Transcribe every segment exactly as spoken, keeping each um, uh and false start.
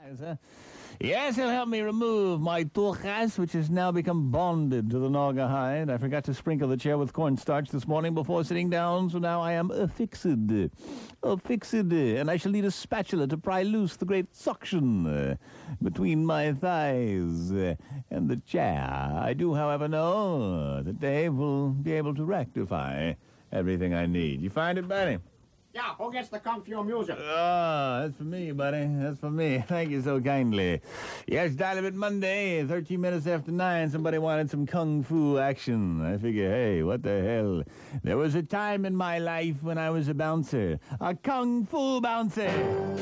Huh? Yes, he'll help me remove my turquoise, which has now become bonded to the Naga hide. I forgot to sprinkle the chair with cornstarch this morning before sitting down, so now I am affixed. Affixed. And I shall need a spatula to pry loose the great suction uh, between my thighs uh, and the chair. I do, however, know that Dave will be able to rectify everything I need. You find it, buddy? Yeah, who gets the Kung Fu music? Oh, that's for me, buddy. That's for me. Thank you so kindly. Yes, Dial-A-Bit Monday, thirteen minutes after nine. Somebody wanted some Kung Fu action. I figure, hey, what the hell? There was a time in my life when I was a bouncer. A Kung Fu bouncer.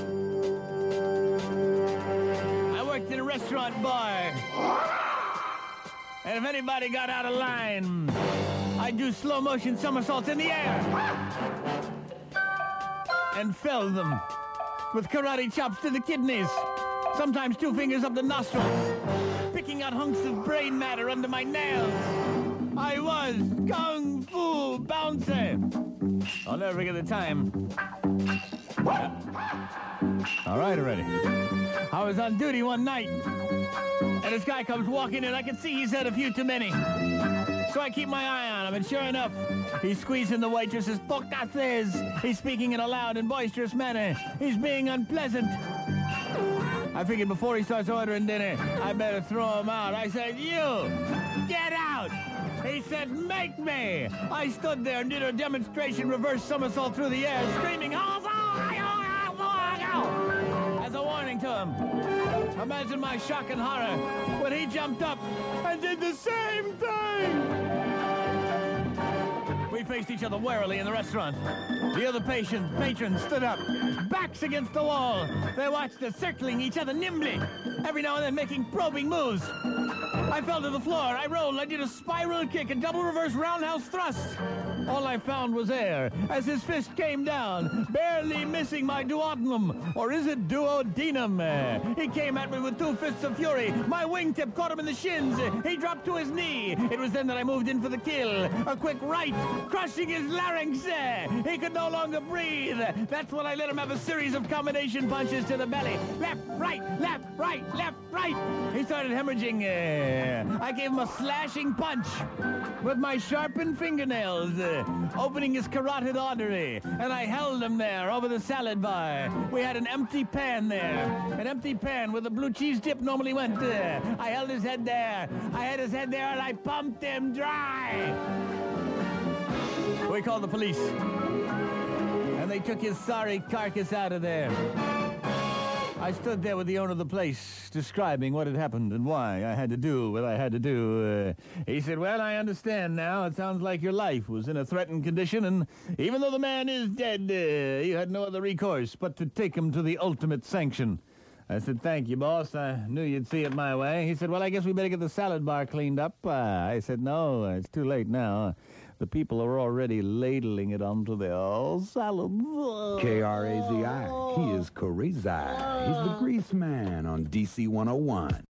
I worked in a restaurant bar. And if anybody got out of line, I'd do slow motion somersaults in the air. And fell them with karate chops to the kidneys, sometimes two fingers up the nostrils, picking out hunks of brain matter under my nails. I was Kung Fu bouncer. I'll never forget the time. All right already. I was on duty one night, and this guy comes walking in. I can see he's had a few too many. So I keep my eye on him, and sure enough, he's squeezing the waitress's tocases. He's speaking in a loud and boisterous manner. He's being unpleasant. I figured before he starts ordering dinner, I better throw him out. I said, you, get out! He said, make me! I stood there and did a demonstration reverse somersault through the air, screaming, as a warning to him. Imagine my shock and horror when he jumped up and did the same thing! We faced each other warily in the restaurant. The other patient, patrons stood up, backs against the wall. They watched us circling each other nimbly, every now and then making probing moves. I fell to the floor. I rolled. I did a spiral kick, a double reverse roundhouse thrust. All I found was air as his fist came down, barely missing my duodenum. Or is it duodenum? He came at me with two fists of fury. My wingtip caught him in the shins. He dropped to his knee. It was then that I moved in for the kill. A quick right, crushing his larynx. He could no longer breathe. That's when I let him have a series of combination punches to the belly. Left, right, left, right, left, right. He started hemorrhaging. Uh, I gave him a slashing punch with my sharpened fingernails, uh, opening his carotid artery, and I held him there over the salad bar. We had an empty pan there, an empty pan where the blue cheese dip normally went. Uh, I held his head there. I had his head there, and I pumped him dry. We called the police, and they took his sorry carcass out of there. I stood there with the owner of the place, describing what had happened and why I had to do what I had to do. Uh, he said, well, I understand now. It sounds like your life was in a threatened condition, and even though the man is dead, uh, you had no other recourse but to take him to the ultimate sanction. I said, thank you, boss. I knew you'd see it my way. He said, well, I guess we better get the salad bar cleaned up. Uh, I said, no, it's too late now. The people are already ladling it onto their salad. K R A Z I. He is crazy. He's the grease man on D C one oh one.